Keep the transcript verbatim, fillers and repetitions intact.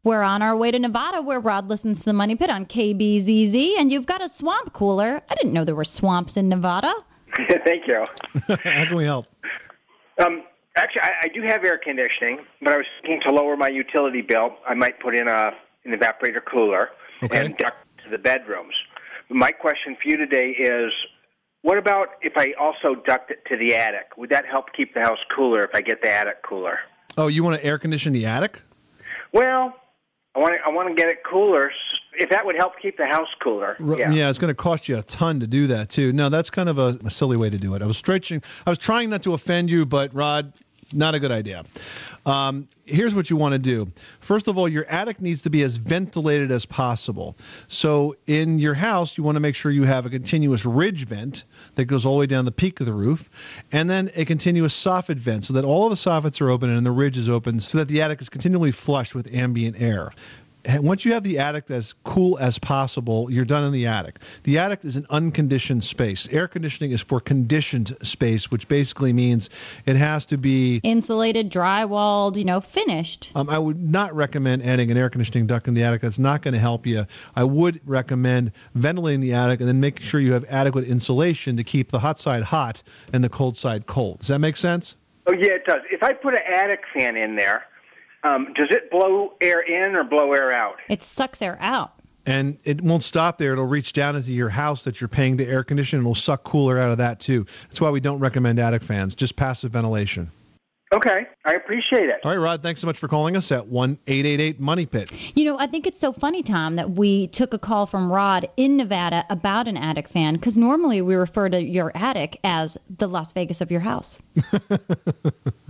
We're on our way to Nevada, where Rod listens to the Money Pit on K B Z Z, and you've got a swamp cooler. I didn't know there were swamps in Nevada. Thank you. How can we help? Um, actually, I, I do have air conditioning, but I was thinking to lower my utility bill, I might put in a an evaporator cooler Okay. and duct to the bedrooms. My question for you today is, what about if I also duct it to the attic? Would that help keep the house cooler if I get the attic cooler? Oh, you want to air condition the attic? Well, I want to I want to get it cooler. If that would help keep the house cooler, R- yeah. yeah, it's going to cost you a ton to do that too. No, that's kind of a, a silly way to do it. I was stretching. I was trying not to offend you, but Rod, not a good idea. Um, here's what you want to do. First of all, your attic needs to be as ventilated as possible. So in your house, you want to make sure you have a continuous ridge vent that goes all the way down the peak of the roof, and then a continuous soffit vent so that all of the soffits are open and the ridge is open so that the attic is continually flushed with ambient air. And once you have the attic as cool as possible, you're done in the attic. The attic is an unconditioned space. Air conditioning is for conditioned space, which basically means it has to be Insulated, drywalled, you know, finished. Um, I would not recommend adding an air conditioning duct in the attic. That's not going to help you. I would recommend ventilating the attic and then making sure you have adequate insulation to keep the hot side hot and the cold side cold. Does that make sense? Oh, yeah, it does. If I put an attic fan in there, um, does it blow air in or blow air out? It sucks air out. And it won't stop there. It'll reach down into your house that you're paying to air condition, and it'll suck cooler out of that, too. That's why we don't recommend attic fans, just passive ventilation. Okay, I appreciate it. All right, Rod, thanks so much for calling us at one eight eight eight money pit. You know, I think it's so funny, Tom, that we took a call from Rod in Nevada about an attic fan, because normally we refer to your attic as the Las Vegas of your house.